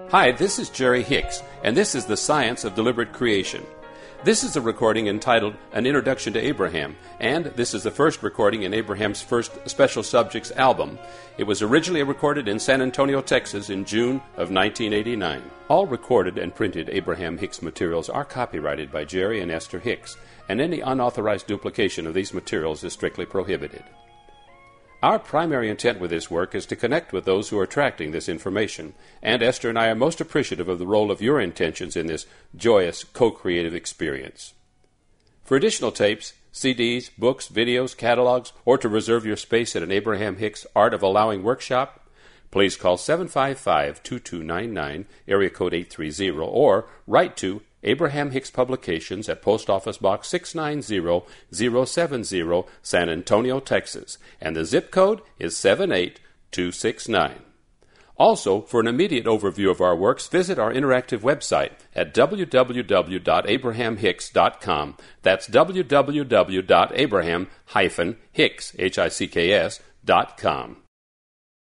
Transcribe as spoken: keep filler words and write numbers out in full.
Hi, this is Jerry Hicks, and this is The Science of Deliberate Creation. This is a recording entitled An Introduction to Abraham, and this is the first recording in Abraham's first Special Subjects album. It was originally recorded in San Antonio, Texas in June of nineteen eighty-nine. All recorded and printed Abraham Hicks materials are copyrighted by Jerry and Esther Hicks, and any unauthorized duplication of these materials is strictly prohibited. Our primary intent with this work is to connect with those who are tracking this information, and Esther and I are most appreciative of the role of your intentions in this joyous, co-creative experience. For additional tapes, C Ds, books, videos, catalogs, or to reserve your space at an Abraham Hicks Art of Allowing workshop, please call seven five five, two two nine nine, area code eight three zero, or write to Abraham Hicks Publications at Post Office Box six nine zero zero seven zero, San Antonio, Texas, and the zip code is seven eight two six nine. Also, for an immediate overview of our works, visit our interactive website at w w w dot abraham hicks dot com. That's w w w dot abraham dash hicks dot com.